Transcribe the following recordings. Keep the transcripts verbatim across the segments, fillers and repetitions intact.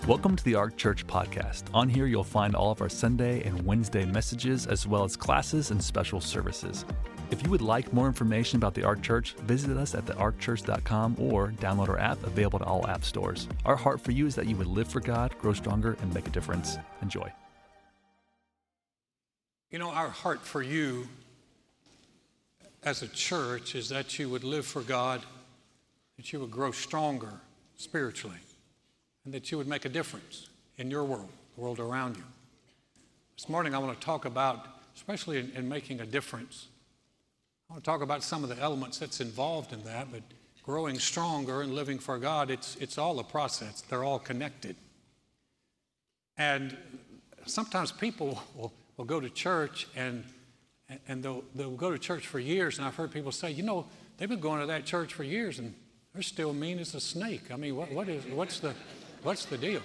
Welcome to the Ark Church podcast. On here, you'll find all of our Sunday and Wednesday messages, as well as classes and special services. If you would like more information about the Ark Church, visit us at the ark church dot com or download our app, available to all app stores. Our heart for you is that you would live for God, grow stronger, and make a difference. Enjoy. You know, our heart for you as a church is that you would live for God, that you would grow stronger spiritually, and that you would make a difference in your world, the world around you. This morning I want to talk about, especially in, in making a difference, I want to talk about some of the elements that's involved in that, but growing stronger and living for God, it's, it's all a process. They're all connected. And sometimes people will, will go to church and, and they'll, they'll go to church for years, and I've heard people say, you know, they've been going to that church for years and they're still mean as a snake. I mean, what, what is, what's the... What's the deal?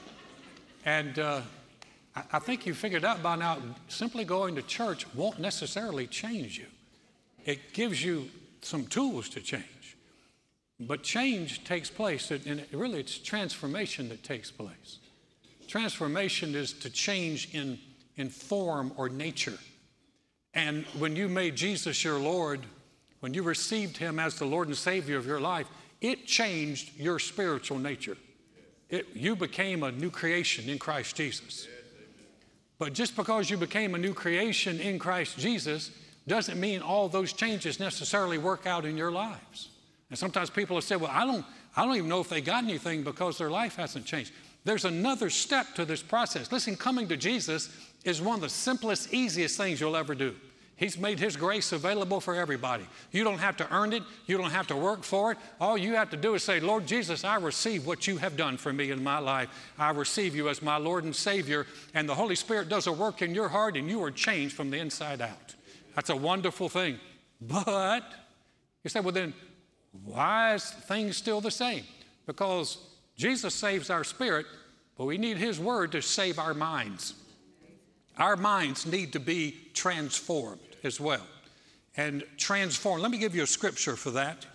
And uh, I, I think you figured out by now, simply going to church won't necessarily change you. It gives you some tools to change. But change takes place, and it, really it's transformation that takes place. Transformation is to change in, in form or nature. And when you made Jesus your Lord, when you received him as the Lord and Savior of your life, it changed your spiritual nature. It, you became a new creation in Christ Jesus. But just because you became a new creation in Christ Jesus doesn't mean all those changes necessarily work out in your lives. And sometimes people have said, well, I don't, I don't even know if they got anything because their life hasn't changed. There's another step to this process. Listen, coming to Jesus is one of the simplest, easiest things you'll ever do. He's made his grace available for everybody. You don't have to earn it. You don't have to work for it. All you have to do is say, Lord Jesus, I receive what you have done for me in my life. I receive you as my Lord and Savior. And the Holy Spirit does a work in your heart and you are changed from the inside out. That's a wonderful thing. But you say, well then, why is things still the same? Because Jesus saves our spirit, but we need his word to save our minds. Our minds need to be transformed as well. And transformed, let me give you a scripture for that.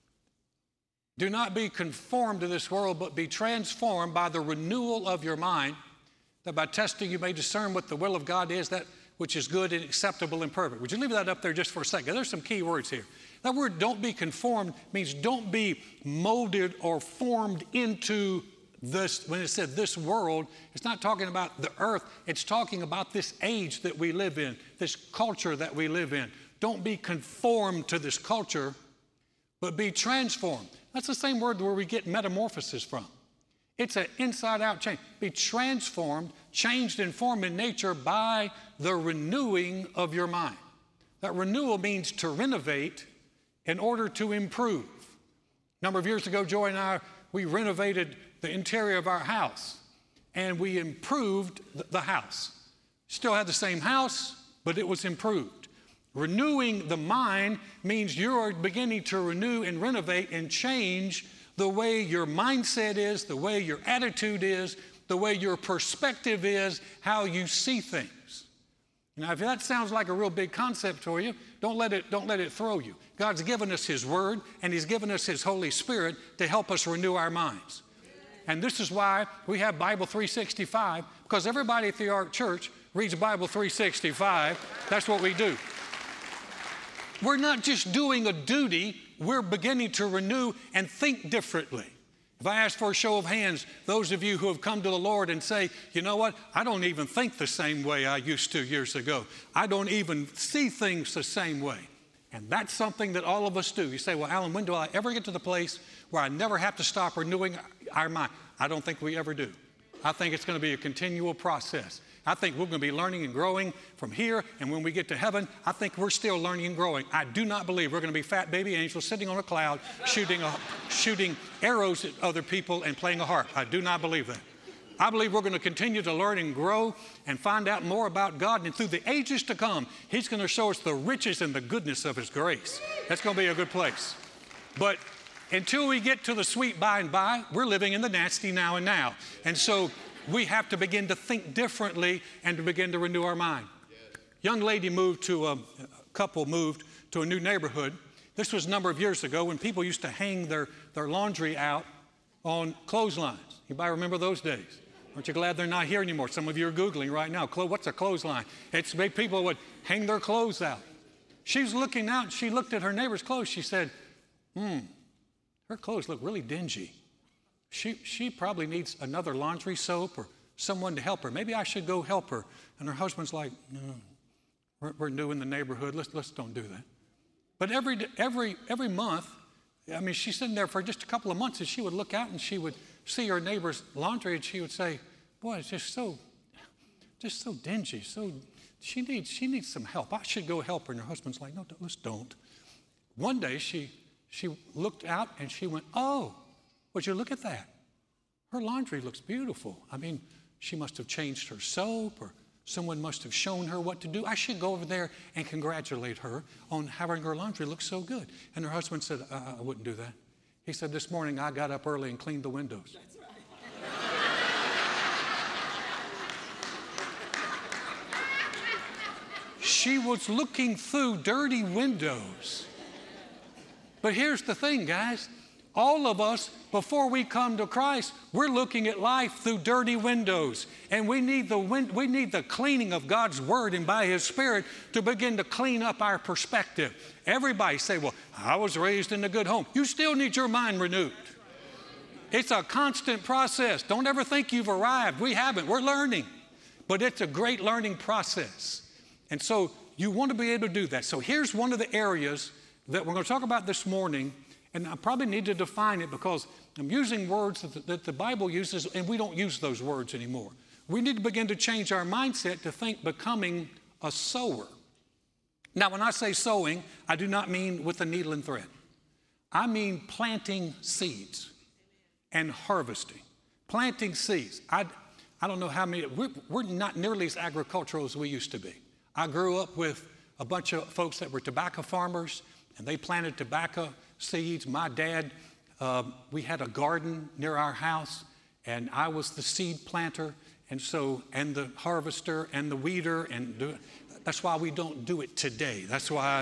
Do not be conformed to this world, but be transformed by the renewal of your mind, that by testing you may discern what the will of God is, that which is good and acceptable and perfect. Would you leave that up there just for a second? There's some key words here. That word don't be conformed means don't be molded or formed into this. When it said this world, it's not talking about the earth. It's talking about this age that we live in, this culture that we live in. Don't be conformed to this culture, but be transformed. That's the same word where we get metamorphosis from. It's an inside-out change. Be transformed, changed and formed in nature by the renewing of your mind. That renewal means to renovate in order to improve. A number of years ago, Joy and I, we renovated the interior of our house, and we improved the house. Still had the same house, but it was improved. Renewing the mind means you are beginning to renew and renovate and change the way your mindset is, the way your attitude is, the way your perspective is, how you see things. Now, if that sounds like a real big concept for you, don't let it, don't let it throw you. God's given us his word, and he's given us his Holy Spirit to help us renew our minds. And this is why we have Bible three sixty-five, because everybody at the Ark Church reads Bible three sixty-five. That's what we do. We're not just doing a duty, we're beginning to renew and think differently. If I ask for a show of hands, those of you who have come to the Lord and say, you know what, I don't even think the same way I used to years ago. I don't even see things the same way. And that's something that all of us do. You say, well, Alan, when do I ever get to the place where I never have to stop renewing our mind? I don't think we ever do. I think it's going to be a continual process. I think we're going to be learning and growing from here, and when we get to heaven, I think we're still learning and growing. I do not believe we're going to be fat baby angels sitting on a cloud shooting, a, shooting arrows at other people and playing a harp. I do not believe that. I believe we're going to continue to learn and grow and find out more about God, and through the ages to come, he's going to show us the riches and the goodness of his grace. That's going to be a good place. But until we get to the sweet by and by, we're living in the nasty now and now. And so we have to begin to think differently and to begin to renew our mind. Yes. Young lady moved to, a, a couple moved to a new neighborhood. This was a number of years ago when people used to hang their, their laundry out on clotheslines. Anybody remember those days? Aren't you glad they're not here anymore? Some of you are Googling right now. What's a clothesline? It's people would hang their clothes out. She was looking out, and she looked at her neighbor's clothes. She said, hmm, her clothes look really dingy. She, she probably needs another laundry soap or someone to help her. Maybe I should go help her. And her husband's like, no, we're, we're new in the neighborhood. Let's, let's don't do that. But every, every, every month, I mean, she's sitting there for just a couple of months, and she would look out and she would see her neighbor's laundry, and she would say, boy, it's just so, just so dingy. So she needs, she needs some help. I should go help her. And her husband's like, no, don't, let's don't. One day she, she looked out and she went, oh, would you look at that? Her laundry looks beautiful. I mean, she must have changed her soap, or someone must have shown her what to do. I should go over there and congratulate her on having her laundry look so good. And her husband said, uh, I wouldn't do that. He said, this morning I got up early and cleaned the windows. That's right. She was looking through dirty windows. But here's the thing, guys. All of us, before we come to Christ, we're looking at life through dirty windows. And we need the win- we need the cleaning of God's Word and by His Spirit to begin to clean up our perspective. Everybody say, well, I was raised in a good home. You still need your mind renewed. It's a constant process. Don't ever think you've arrived. We haven't. We're learning. But it's a great learning process. And so you want to be able to do that. So here's one of the areas that we're going to talk about this morning. And I probably need to define it because I'm using words that the, that the Bible uses, and we don't use those words anymore. We need to begin to change our mindset to think becoming a sower. Now, when I say sowing, I do not mean with a needle and thread. I mean planting seeds and harvesting. Planting seeds. I, I don't know how many, we're, we're not nearly as agricultural as we used to be. I grew up with a bunch of folks that were tobacco farmers, and they planted tobacco seeds. My dad, uh, we had a garden near our house, and I was the seed planter, and so, and the harvester, and the weeder, and do, that's why we don't do it today. That's why, I,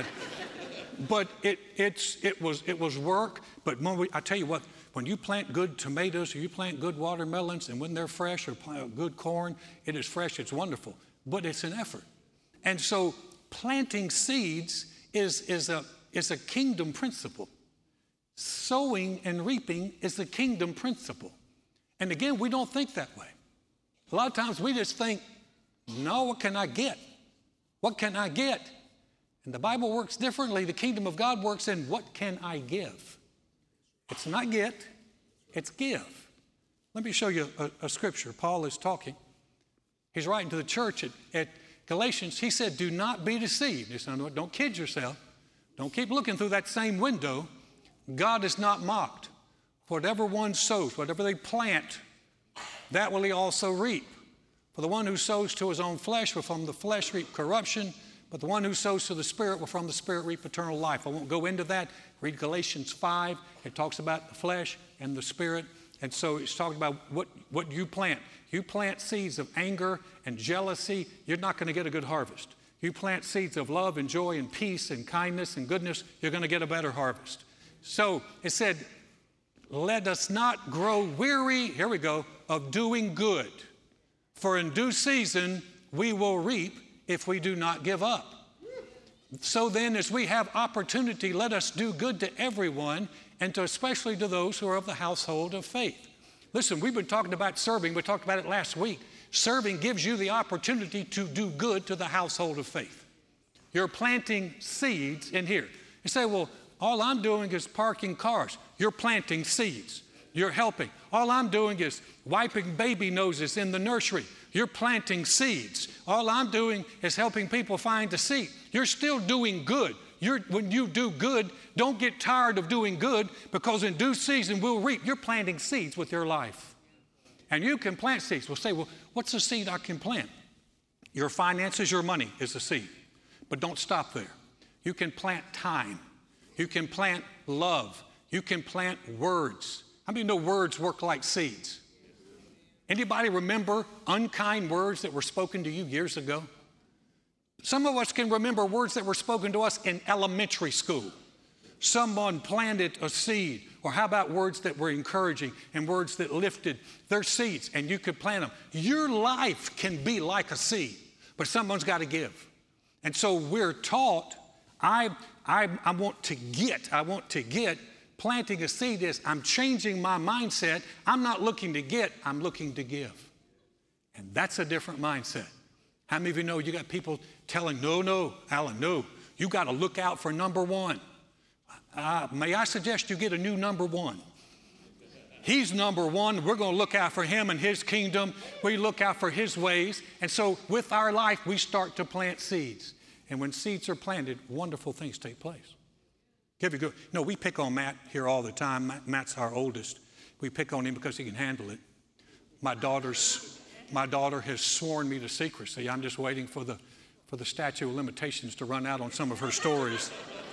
but it it's it was it was work. But when we, I tell you what, when you plant good tomatoes, or you plant good watermelons, and when they're fresh, or plant good corn, it is fresh. It's wonderful, but it's an effort, and so planting seeds is is a is a kingdom principle. Sowing and reaping is the kingdom principle. And again, we don't think that way. A lot of times we just think, no, what can I get? What can I get? And the Bible works differently. The kingdom of God works in what can I give? It's not get, it's give. Let me show you a, a scripture. Paul is talking. He's writing to the church at, at Galatians. He said, do not be deceived. He said, don't kid yourself. Don't keep looking through that same window. God is not mocked. Whatever one sows, whatever they plant, that will he also reap. For the one who sows to his own flesh will from the flesh reap corruption, but the one who sows to the Spirit will from the Spirit reap eternal life. I won't go into that. Read Galatians five. It talks about the flesh and the Spirit. And so it's talking about what, what you plant. You plant seeds of anger and jealousy, you're not going to get a good harvest. You plant seeds of love and joy and peace and kindness and goodness, you're going to get a better harvest. So it said, let us not grow weary, here we go, of doing good. For in due season we will reap if we do not give up. So then, as we have opportunity, let us do good to everyone, and to especially to those who are of the household of faith. Listen, we've been talking about serving. We talked about it last week. Serving gives you the opportunity to do good to the household of faith. You're planting seeds in here. You say, well, all I'm doing is parking cars. You're planting seeds. You're helping. All I'm doing is wiping baby noses in the nursery. You're planting seeds. All I'm doing is helping people find a seat. You're still doing good. You're, when you do good, don't get tired of doing good, because in due season we'll reap. You're planting seeds with your life. And you can plant seeds. We'll say, well, what's a seed I can plant? Your finances, your money is a seed. But don't stop there. You can plant time. You can plant love. You can plant words. How many know words work like seeds? Anybody remember unkind words that were spoken to you years ago? Some of us can remember words that were spoken to us in elementary school. Someone planted a seed. Or how about words that were encouraging and words that lifted? They're seeds, and you could plant them. Your life can be like a seed, but someone's got to give. And so we're taught, I, I, I want to get, I want to get. Planting a seed is I'm changing my mindset. I'm not looking to get, I'm looking to give. And that's a different mindset. How many of you know you got people telling, no, no, Alan, no, you got to look out for number one. Uh, may I suggest you get a new number one? He's number one. We're going to look out for him and his kingdom. We look out for his ways. And so with our life, we start to plant seeds. And when seeds are planted, wonderful things take place. Give you good. No, we pick on Matt here all the time. Matt, Matt's our oldest. We pick on him because he can handle it. My daughter's, my daughter has sworn me to secrecy. I'm just waiting for the, for the statute of limitations to run out on some of her stories.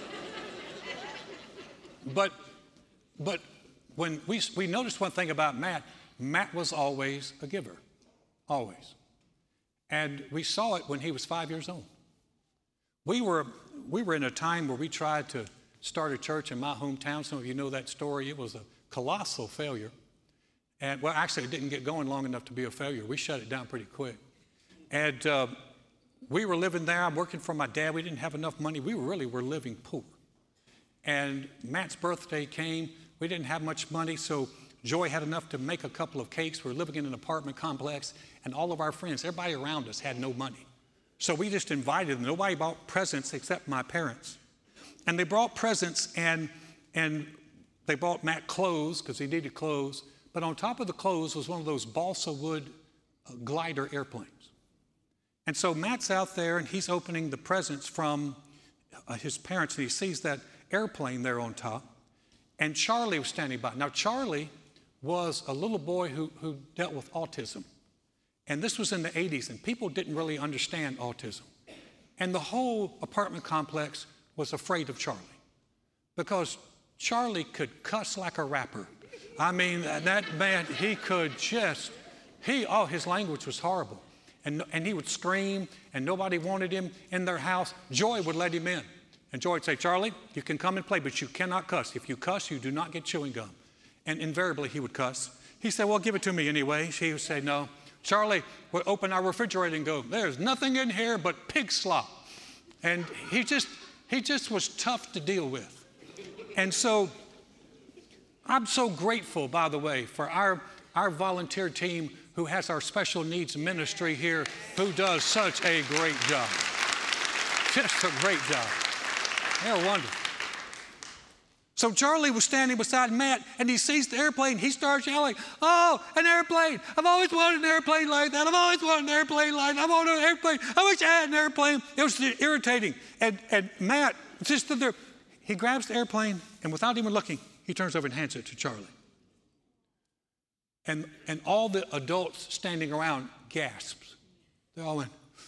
But, but when we, we noticed one thing about Matt, Matt was always a giver, always. And we saw it when he was five years old. We were, we were in a time where we tried to start a church in my hometown. Some of you know that story. It was a colossal failure. And well, actually, it didn't get going long enough to be a failure. We shut it down pretty quick. And uh, we were living there. I'm working for my dad. We didn't have enough money. We really were living poor. And Matt's birthday came. We didn't have much money, so Joy had enough to make a couple of cakes. We were living in an apartment complex, and all of our friends, everybody around us had no money. So we just invited them. Nobody bought presents except my parents. And they brought presents, and, and they bought Matt clothes because he needed clothes. But on top of the clothes was one of those balsa wood uh, glider airplanes. And so Matt's out there, and he's opening the presents from uh, his parents, and he sees that airplane there on top, and Charlie was standing by. Now, Charlie was a little boy who, who dealt with autism, and this was in the eighties, and people didn't really understand autism. And the whole apartment complex was afraid of Charlie because Charlie could cuss like a rapper. I mean, that man, he could just, he, oh, his language was horrible. And, and he would scream, and nobody wanted him in their house. Joy would let him in. And Joy would say, Charlie, you can come and play, but you cannot cuss. If you cuss, you do not get chewing gum. And invariably, he would cuss. He said, well, give it to me anyway. She would say, no. Charlie would open our refrigerator and go, there's nothing in here but pig slop. And he just, he just was tough to deal with. And so I'm so grateful, by the way, for our, our volunteer team who has our special needs ministry here, who does such a great job. Just a great job. They're wonderful. So Charlie was standing beside Matt, and he sees the airplane. He starts yelling, oh, an airplane. I've always wanted an airplane like that. I've always wanted an airplane like that. I want an airplane. I wish I had an airplane. It was irritating. And, and Matt just stood there. He grabs the airplane, and without even looking, he turns over and hands it to Charlie. And, and all the adults standing around gasped. They all went.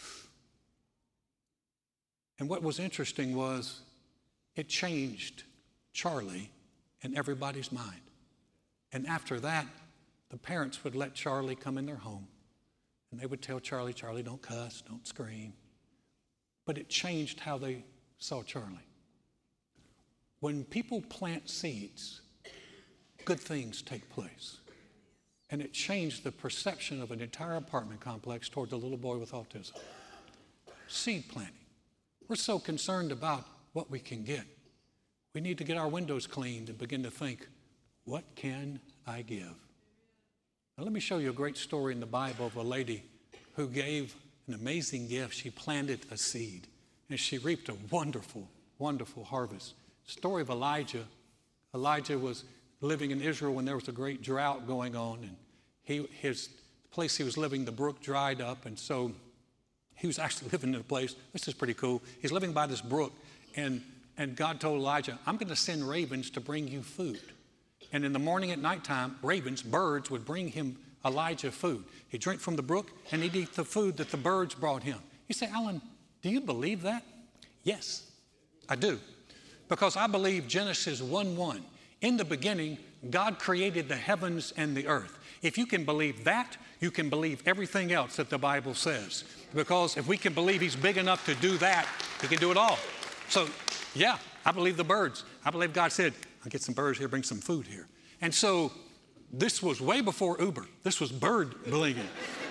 And what was interesting was it changed Charlie in everybody's mind. And after that, the parents would let Charlie come in their home. And they would tell Charlie, Charlie, don't cuss, don't scream. But it changed how they saw Charlie. When people plant seeds, good things take place. And it changed the perception of an entire apartment complex toward the little boy with autism. Seed planting. We're so concerned about what we can get. We need to get our windows cleaned and begin to think, what can I give? Now, let me show you a great story in the Bible of a lady who gave an amazing gift. She planted a seed, and she reaped a wonderful, wonderful harvest. Story of Elijah. Elijah was living in Israel when there was a great drought going on, and he, his the place he was living, the brook dried up, and so he was actually living in a place, this is pretty cool, he's living by this brook, and, and God told Elijah, I'm going to send ravens to bring you food. And in the morning at nighttime, ravens, birds, would bring him, Elijah, food. He'd drink from the brook, and he'd eat the food that the birds brought him. You say, Alan, do you believe that? Yes, I do. Because I believe Genesis one one. In the beginning, God created the heavens and the earth. If you can believe that, you can believe everything else that the Bible says. Because if we can believe he's big enough to do that, he can do it all. So, yeah, I believe the birds. I believe God said, I'll get some birds here, bring some food here. And so this was way before Uber. This was bird believing.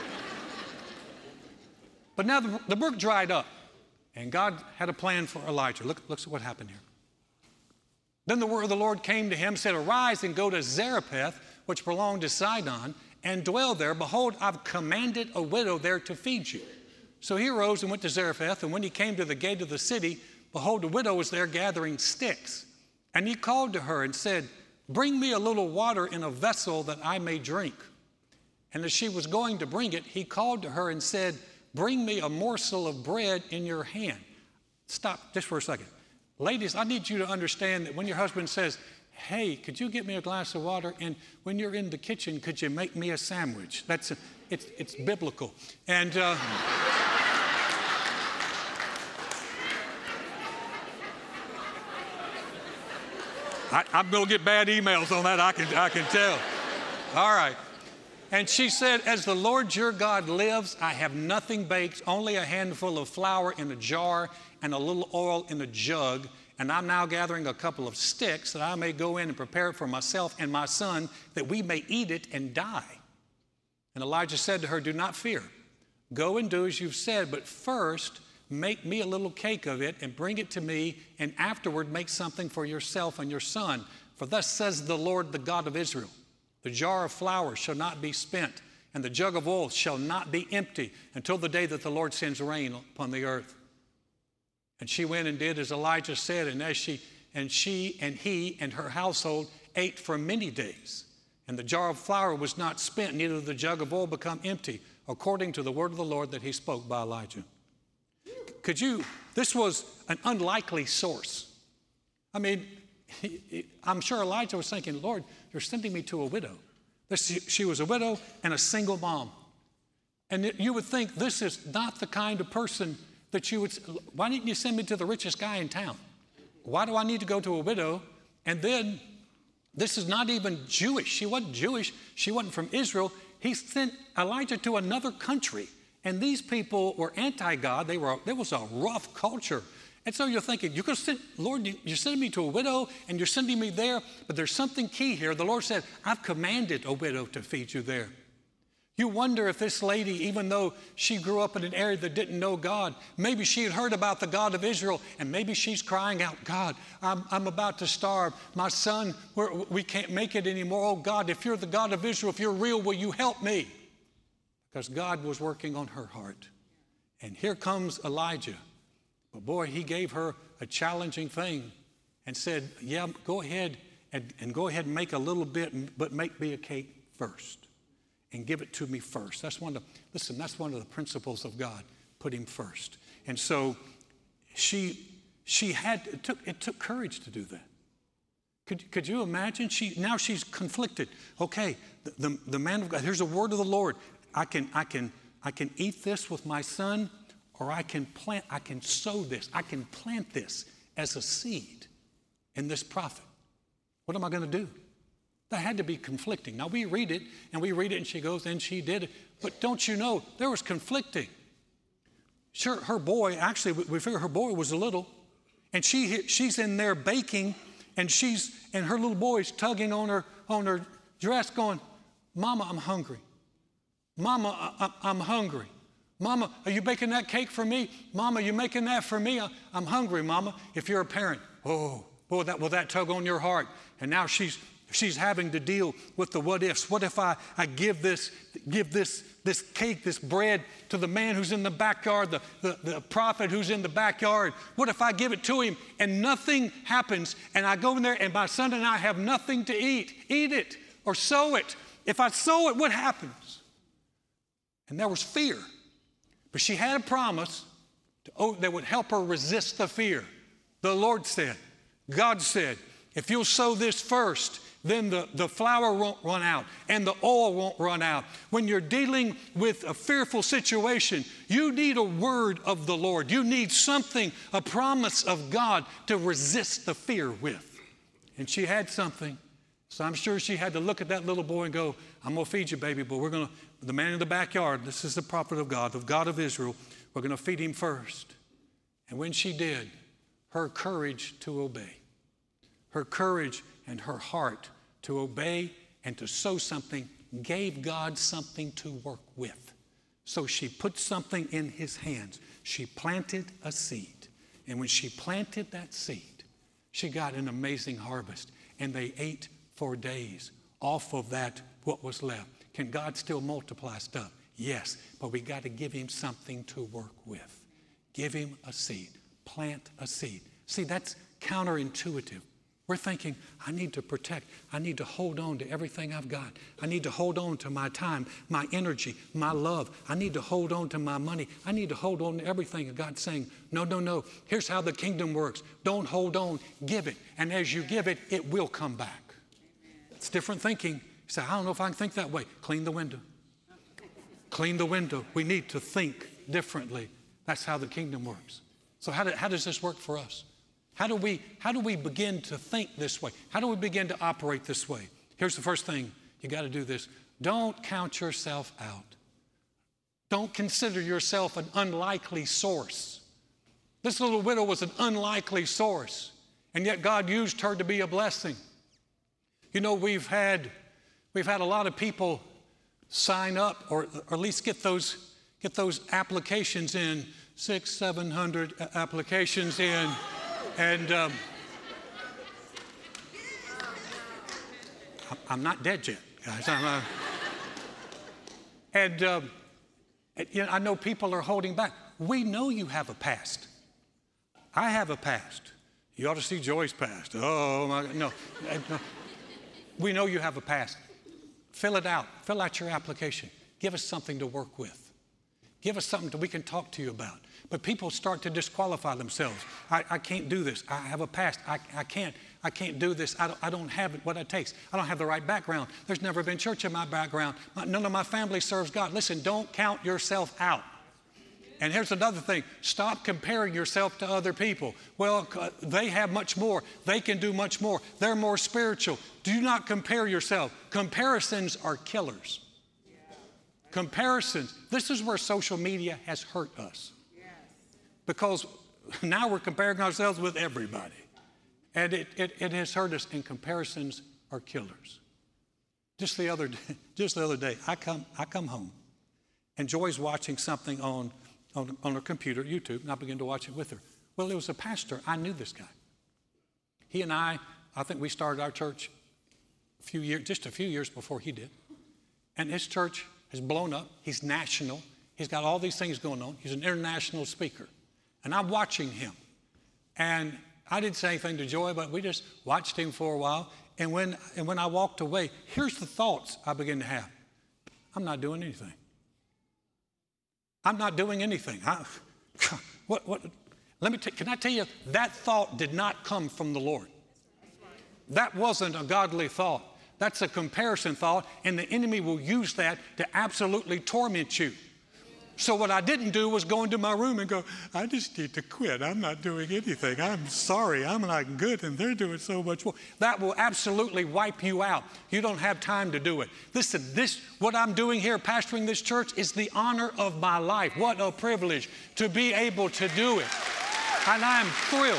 But now the, the brook dried up, and God had a plan for Elijah. Look, look at what happened here. Then the word of the Lord came to him, said, arise and go to Zarephath, which belonged to Sidon, and dwell there. Behold, I've commanded a widow there to feed you. So he arose and went to Zarephath, and when he came to the gate of the city, behold, a widow was there gathering sticks. And he called to her and said, bring me a little water in a vessel that I may drink. And as she was going to bring it, he called to her and said, bring me a morsel of bread in your hand. Stop just for a second. Ladies, I need you to understand that when your husband says, hey, could you get me a glass of water? And when you're in the kitchen, could you make me a sandwich? That's a, it's, it's biblical. And uh, I, I'm going to get bad emails on that, I can, I can tell. All right. And she said, as the Lord your God lives, I have nothing baked, only a handful of flour in a jar and a little oil in a jug. And I'm now gathering a couple of sticks that I may go in and prepare it for myself and my son, that we may eat it and die. And Elijah said to her, do not fear. Go and do as you've said, but first make me a little cake of it and bring it to me, and afterward make something for yourself and your son. For thus says the Lord, the God of Israel, the jar of flour shall not be spent, and the jug of oil shall not be empty until the day that the Lord sends rain upon the earth. And she went and did as Elijah said, and as she and she and he and her household ate for many days. And the jar of flour was not spent, neither the jug of oil become empty, according to the word of the Lord that he spoke by Elijah. Could you, this was an unlikely source. I mean, I'm sure Elijah was thinking, Lord, you're sending me to a widow. She was a widow and a single mom. And you would think this is not the kind of person that you would, why didn't you send me to the richest guy in town? Why do I need to go to a widow? And then, this is not even Jewish. She wasn't Jewish. She wasn't from Israel. He sent Elijah to another country. And these people were anti-God. They were, there was a rough culture. And so you're thinking, you're going to send, Lord, you're sending me to a widow and you're sending me there. But there's something key here. The Lord said, I've commanded a widow to feed you there. You wonder if this lady, even though she grew up in an area that didn't know God, maybe she had heard about the God of Israel, and maybe she's crying out, God, I'm, I'm about to starve. My son, we're, we can't make it anymore. Oh, God, if you're the God of Israel, if you're real, will you help me? Because God was working on her heart. And here comes Elijah. But boy, he gave her a challenging thing and said, yeah, go ahead and, and go ahead and make a little bit, but make me a cake first. And give it to me first. That's one of the, listen, that's one of the principles of God. Put him first. And so she she had, it took, it took courage to do that. Could, could you imagine? She now she's conflicted. Okay, the, the, the man of God, here's a word of the Lord. I can, I can, I can eat this with my son, or I can plant, I can sow this, I can plant this as a seed in this prophet. What am I going to do? That had to be conflicting. Now we read it, and we read it, and she goes, and she did it. But don't you know, there was conflicting. Sure, her boy, actually, we figure her boy was a little, and she she's in there baking, and she's and her little boy's tugging on her on her dress, going, Mama, I'm hungry. Mama, I, I'm hungry. Mama, are you baking that cake for me? Mama, are you making that for me? I'm hungry, Mama. If you're a parent, oh, boy, that will that tug on your heart. And now she's She's having to deal with the what ifs. What if I, I give this give this this cake, this bread to the man who's in the backyard, the, the, the prophet who's in the backyard? What if I give it to him and nothing happens, and I go in there and my son and I have nothing to eat? Eat it or sow it. If I sow it, what happens? And there was fear. But she had a promise to, oh, that would help her resist the fear. The Lord said, God said, if you'll sow this first, then the, the flour won't run out and the oil won't run out. When you're dealing with a fearful situation, you need a word of the Lord. You need something, a promise of God to resist the fear with. And she had something. So I'm sure she had to look at that little boy and go, I'm going to feed you, baby, but we're going to, the man in the backyard, this is the prophet of God, the God of Israel, we're going to feed him first. And when she did, her courage to obey. Her courage and her heart to obey and to sow something gave God something to work with. So she put something in his hands. She planted a seed. And when she planted that seed, she got an amazing harvest. And they ate for days off of that, what was left. Can God still multiply stuff? Yes, but we got to give him something to work with. Give him a seed. Plant a seed. See, that's counterintuitive. We're thinking, I need to protect. I need to hold on to everything I've got. I need to hold on to my time, my energy, my love. I need to hold on to my money. I need to hold on to everything. And God's saying, no, no, no. Here's how the kingdom works. Don't hold on. Give it. And as you give it, it will come back. It's different thinking. You say, I don't know if I can think that way. Clean the window. Clean the window. We need to think differently. That's how the kingdom works. So how, do, how does this work for us? How do we, how do we begin to think this way? How do we begin to operate this way? Here's the first thing. You got to do this. Don't count yourself out. Don't consider yourself an unlikely source. This little widow was an unlikely source, and yet God used her to be a blessing. You know, we've had, we've had a lot of people sign up, or, or at least get those, get those applications in, six, seven hundred applications in. And um, I'm not dead yet, guys. I'm, uh, and um, you know, I know people are holding back. We know you have a past. I have a past. You ought to see Joy's past. Oh, my God. No. no. We know you have a past. Fill it out. Fill out your application. Give us something to work with. Give us something that we can talk to you about. But people start to disqualify themselves. I, I can't do this. I have a past. I, I can't. I can't do this. I don't, I don't have what it takes. I don't have the right background. There's never been church in my background. My, none of my family serves God. Listen, don't count yourself out. And here's another thing. Stop comparing yourself to other people. Well, they have much more. They can do much more. They're more spiritual. Do not compare yourself. Comparisons are killers. Comparisons. This is where social media has hurt us. Because now we're comparing ourselves with everybody. And it, it, it has hurt us, and comparisons are killers. Just the other day, just the other day, I come, I come home, and Joy's watching something on, on, on her computer, YouTube, and I begin to watch it with her. Well, it was a pastor. I knew this guy. He and I, I think we started our church a few years, just a few years before he did. And his church has blown up. He's national. He's got all these things going on. He's an international speaker. And I'm watching him. And I didn't say anything to Joy, but we just watched him for a while. And when, and when I walked away, here's the thoughts I began to have. I'm not doing anything. I'm not doing anything. I, what, what, let me t- can I tell you, that thought did not come from the Lord. That wasn't a godly thought. That's a comparison thought, and the enemy will use that to absolutely torment you. So what I didn't do was go into my room and go, I just need to quit. I'm not doing anything. I'm sorry. I'm not good, and they're doing so much more. That will absolutely wipe you out. You don't have time to do it. Listen, this, what I'm doing here, pastoring this church, is the honor of my life. What a privilege to be able to do it. And I'm thrilled.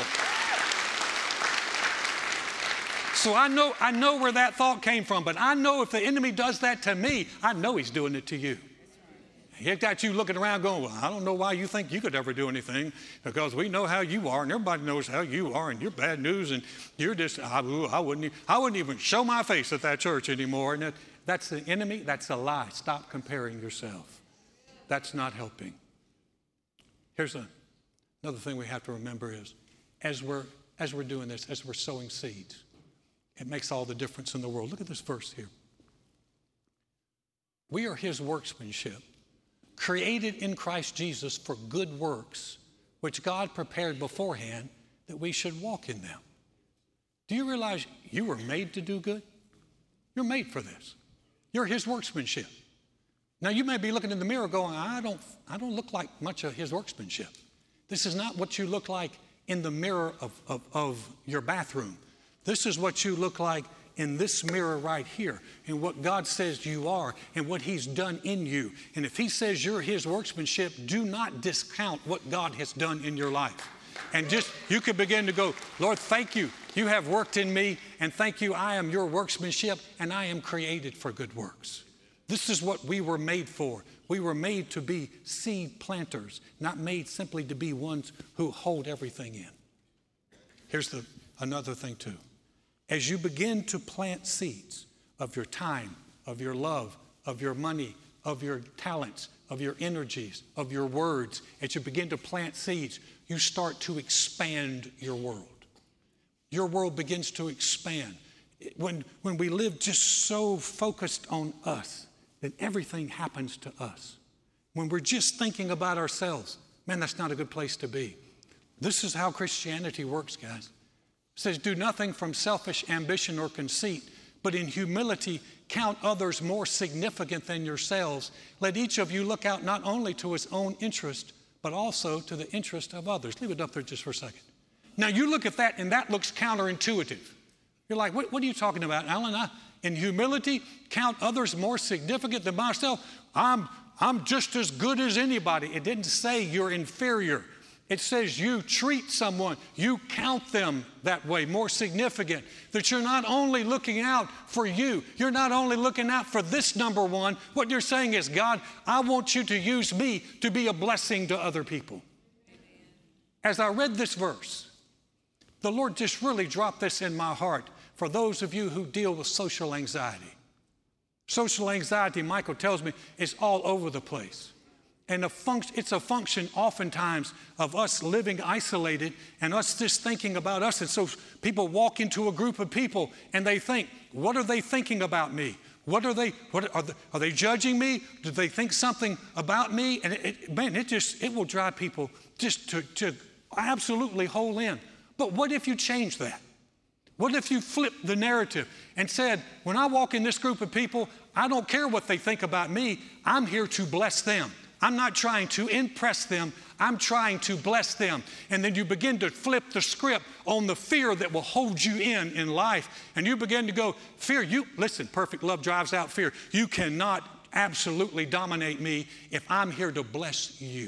So I know, I know where that thought came from, but I know if the enemy does that to me, I know he's doing it to you. He's got you looking around going, well, I don't know why you think you could ever do anything, because we know how you are, and everybody knows how you are, and you're bad news, and you're just, I, I, wouldn't, I wouldn't even show my face at that church anymore. And that, that's the enemy. That's a lie. Stop comparing yourself. That's not helping. Here's a, another thing we have to remember is, as we're, as we're doing this, as we're sowing seeds, it makes all the difference in the world. Look at this verse here. We are his workmanship, created in Christ Jesus for good works, which God prepared beforehand that we should walk in them. Do you realize you were made to do good? You're made for this. You're his workmanship. Now, you may be looking in the mirror going, I don't, I don't look like much of his workmanship. This is not what you look like in the mirror of, of, of your bathroom. This is what you look like in this mirror right here, and what God says you are, and what he's done in you. And if he says you're his workmanship, do not discount what God has done in your life. And just, you could begin to go, Lord, thank you. You have worked in me, and thank you, I am your workmanship, and I am created for good works. This is what we were made for. We were made to be seed planters, not made simply to be ones who hold everything in. Here's the, another thing too. As you begin to plant seeds of your time, of your love, of your money, of your talents, of your energies, of your words, as you begin to plant seeds, you start to expand your world. Your world begins to expand. When, when we live just so focused on us, then everything happens to us. When we're just thinking about ourselves, man, that's not a good place to be. This is how Christianity works, guys. It says, do nothing from selfish ambition or conceit, but in humility count others more significant than yourselves. Let each of you look out not only to his own interest, but also to the interest of others. Leave it up there just for a second. Now you look at that and that looks counterintuitive. You're like, what, what are you talking about, Alan? I, in humility, count others more significant than myself. I'm, I'm just as good as anybody. It didn't say you're inferior. It says you treat someone, you count them that way, more significant. That you're not only looking out for you, you're not only looking out for this number one. What you're saying is, God, I want you to use me to be a blessing to other people. As I read this verse, the Lord just really dropped this in my heart for those of you who deal with social anxiety. Social anxiety, Michael tells me, is all over the place. And a func- it's a function oftentimes of us living isolated and us just thinking about us. And so people walk into a group of people and they think, what are they thinking about me? What are they, what are they, are they judging me? Do they think something about me? And it, it, man, it just, it will drive people just to, to absolutely hole in. But what if you change that? What if you flipped the narrative and said, when I walk in this group of people, I don't care what they think about me. I'm here to bless them. I'm not trying to impress them. I'm trying to bless them. And then you begin to flip the script on the fear that will hold you in in life. And you begin to go, fear, you, listen, perfect love drives out fear. You cannot absolutely dominate me if I'm here to bless you.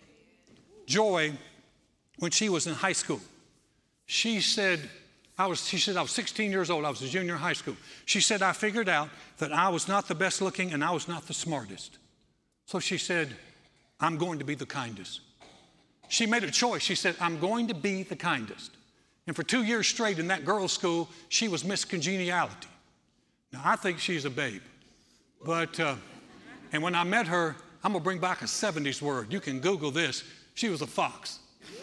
Joy, when she was in high school, she said, I was, she said, I was sixteen years old. I was a junior in high school. She said, I figured out that I was not the best looking and I was not the smartest. So she said, I'm going to be the kindest. She made a choice. She said, I'm going to be the kindest. And for two years straight in that girls' school, she was Miss Congeniality. Now, I think she's a babe. But, uh, and when I met her, I'm going to bring back a seventies word. You can Google this. She was a fox.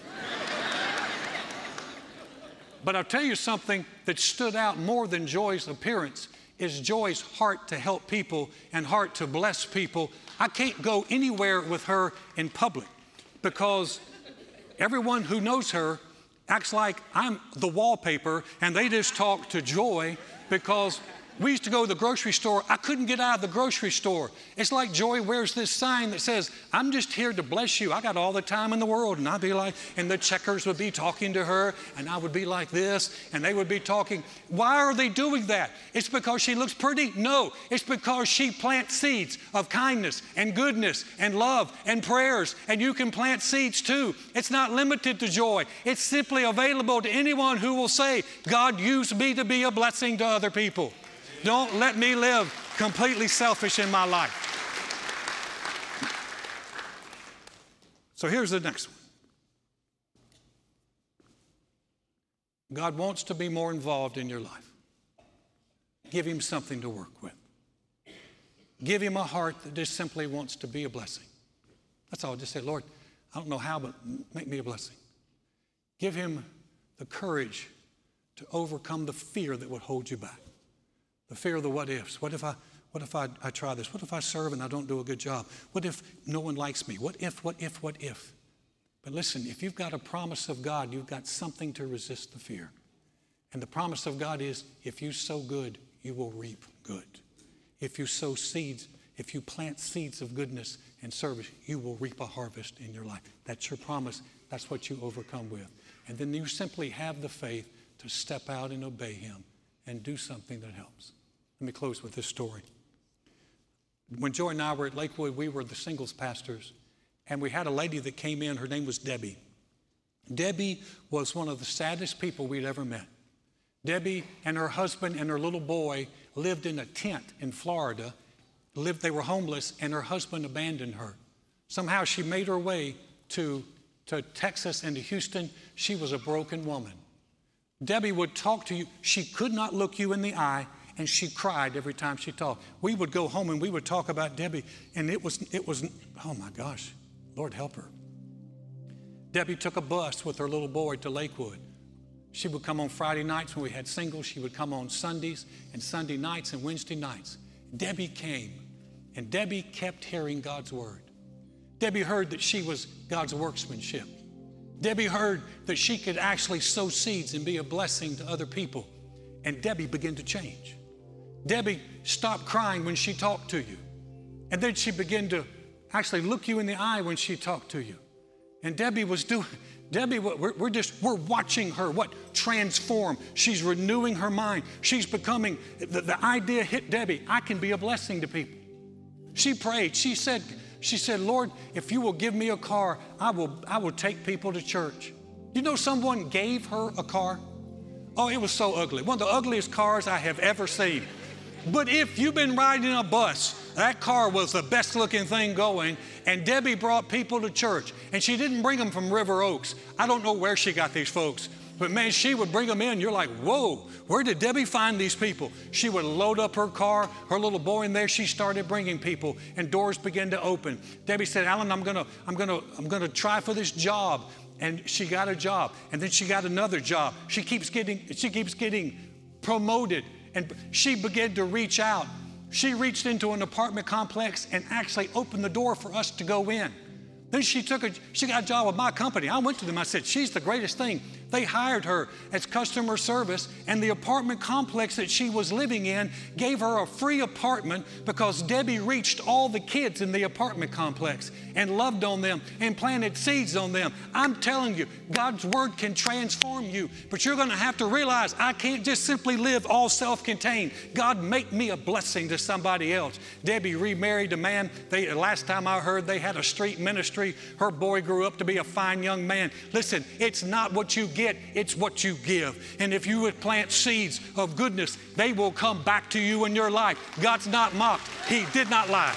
But I'll tell you something that stood out more than Joy's appearance is Joy's heart to help people and heart to bless people. I can't go anywhere with her in public because everyone who knows her acts like I'm the wallpaper and they just talk to Joy because we used to go to the grocery store. I couldn't get out of the grocery store. It's like Joy wears this sign that says, I'm just here to bless you. I got all the time in the world. And I'd be like, and the checkers would be talking to her and I would be like this and they would be talking. Why are they doing that? It's because she looks pretty? No, it's because she plants seeds of kindness and goodness and love and prayers. And you can plant seeds too. It's not limited to Joy. It's simply available to anyone who will say, God, use me to be a blessing to other people. Don't let me live completely selfish in my life. So here's the next one. God wants to be more involved in your life. Give him something to work with. Give him a heart that just simply wants to be a blessing. That's all. Just say, Lord, I don't know how, but make me a blessing. Give him the courage to overcome the fear that would hold you back. The fear of the what ifs. What if I, what if I, I try this? What if I serve and I don't do a good job? What if no one likes me? What if, what if, what if? But listen, if you've got a promise of God, you've got something to resist the fear. And the promise of God is, if you sow good, you will reap good. If you sow seeds, if you plant seeds of goodness and service, you will reap a harvest in your life. That's your promise. That's what you overcome with. And then you simply have the faith to step out and obey him and do something that helps. Let me close with this story. When Joy and I were at Lakewood, we were the singles pastors, and we had a lady that came in. Her name was Debbie. Debbie was one of the saddest people we'd ever met. Debbie and her husband and her little boy lived in a tent in Florida. Lived, they were homeless, and her husband abandoned her. Somehow she made her way to, to Texas and to Houston. She was a broken woman. Debbie would talk to you. She could not look you in the eye, and she cried every time she talked. We would go home and we would talk about Debbie, and it was, it was, oh my gosh, Lord help her. Debbie took a bus with her little boy to Lakewood. She would come on Friday nights when we had singles. She would come on Sundays and Sunday nights and Wednesday nights. Debbie came, and Debbie kept hearing God's word. Debbie heard that she was God's workmanship. Debbie heard that she could actually sow seeds and be a blessing to other people. And Debbie began to change. Debbie stopped crying when she talked to you. And then she began to actually look you in the eye when she talked to you. And Debbie was doing, Debbie, we're, we're just, we're watching her, what, transform. She's renewing her mind. She's becoming, the, the idea hit Debbie, I can be a blessing to people. She prayed, she said, she said, Lord, if you will give me a car, I will, I will take people to church. You know someone gave her a car? Oh, it was so ugly. One of the ugliest cars I have ever seen. But if you've been riding a bus, that car was the best looking thing going, and Debbie brought people to church, and she didn't bring them from River Oaks. I don't know where she got these folks, but man, she would bring them in. You're like, whoa, where did Debbie find these people? She would load up her car, her little boy in there. She started bringing people, and doors began to open. Debbie said, Alan, I'm gonna, I'm gonna, I'm gonna try for this job. And she got a job, and then she got another job. She keeps getting, she keeps getting promoted, and she began to reach out. She reached into an apartment complex and actually opened the door for us to go in. Then she took a, she got a job with my company. I went to them, I said, she's the greatest thing. They hired her as customer service, and the apartment complex that she was living in gave her a free apartment because Debbie reached all the kids in the apartment complex and loved on them and planted seeds on them. I'm telling you, God's word can transform you, but you're going to have to realize I can't just simply live all self-contained. God, make me a blessing to somebody else. Debbie remarried a man. They, last time I heard, they had a street ministry. Her boy grew up to be a fine young man. Listen, it's not what you get, it's what you give. And if you would plant seeds of goodness, they will come back to you in your life. God's not mocked. He did not lie.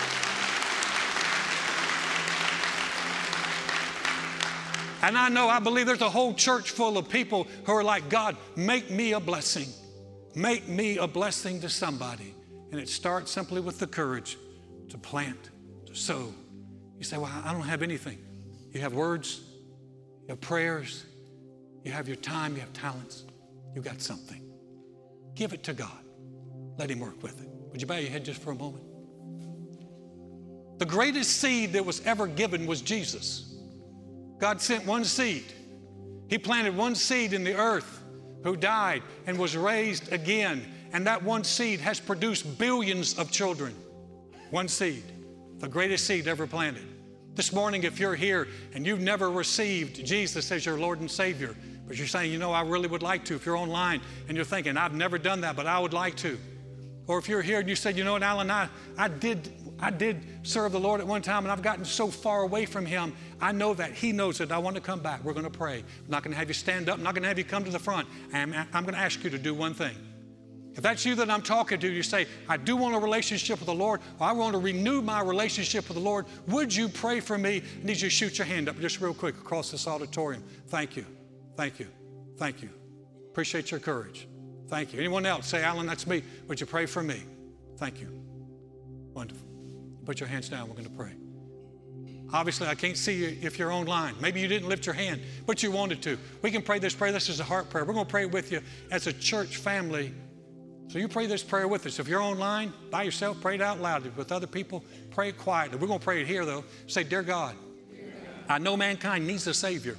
And I know, I believe there's a whole church full of people who are like, God, make me a blessing. Make me a blessing to somebody. And it starts simply with the courage to plant, to sow. You say, well, I don't have anything. You have words, you have prayers, you have your time, you have talents. You got something. Give it to God. Let him work with it. Would you bow your head just for a moment? The greatest seed that was ever given was Jesus. God sent one seed. He planted one seed in the earth who died and was raised again. And that one seed has produced billions of children. One seed, the greatest seed ever planted. This morning, if you're here and you've never received Jesus as your Lord and Savior, but you're saying, you know, I really would like to. If you're online and you're thinking, I've never done that, but I would like to. Or if you're here and you said, you know what, Alan, I, I did I did serve the Lord at one time, and I've gotten so far away from him. I know that he knows that I want to come back. We're going to pray. I'm not going to have you stand up. I'm not going to have you come to the front. I'm, I'm going to ask you to do one thing. If that's you that I'm talking to, you say, I do want a relationship with the Lord, or I want to renew my relationship with the Lord. Would you pray for me? I need you to shoot your hand up just real quick across this auditorium. Thank you. Thank you. Thank you. Appreciate your courage. Thank you. Anyone else? Say, Alan, that's me. Would you pray for me? Thank you. Wonderful. Put your hands down. We're going to pray. Obviously, I can't see you if you're online. Maybe you didn't lift your hand, but you wanted to. We can pray this prayer. This is a heart prayer. We're going to pray with you as a church family. So you pray this prayer with us. If you're online, by yourself, pray it out loud. With other people, pray it quietly. We're going to pray it here, though. Say, Dear God, I know mankind needs a Savior.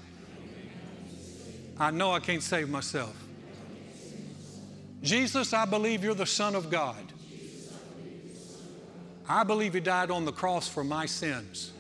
I know I can't save myself. Jesus, I believe you're the Son of God. I believe you died on the cross for my sins.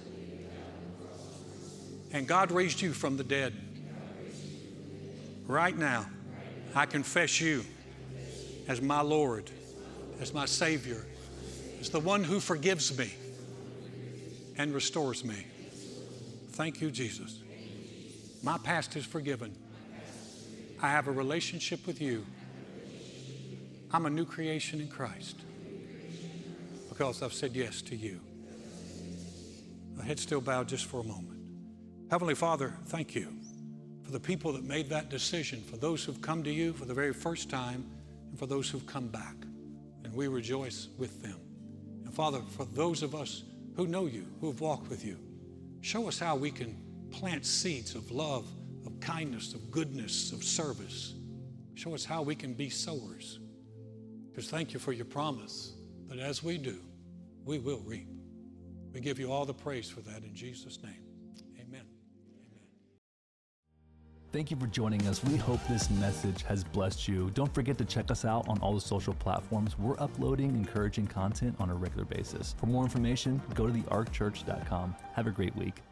And God raised you from the dead. Right now, I confess you as my Lord, as my Savior, as the one who forgives me and restores me. Thank you, Jesus. My past is forgiven. I have a relationship with you. I'm a new creation in Christ because I've said yes to you. My head still bowed just for a moment. Heavenly Father, thank you for the people that made that decision, for those who've come to you for the very first time, and for those who've come back. And we rejoice with them. And Father, for those of us who know you, who have walked with you, show us how we can plant seeds of love, of kindness, of goodness, of service. Show us how we can be sowers. Because thank you for your promise that as we do, we will reap. We give you all the praise for that in Jesus' name. Amen. Amen. Thank you for joining us. We hope this message has blessed you. Don't forget to check us out on all the social platforms. We're uploading encouraging content on a regular basis. For more information, go to the ark church dot com. Have a great week.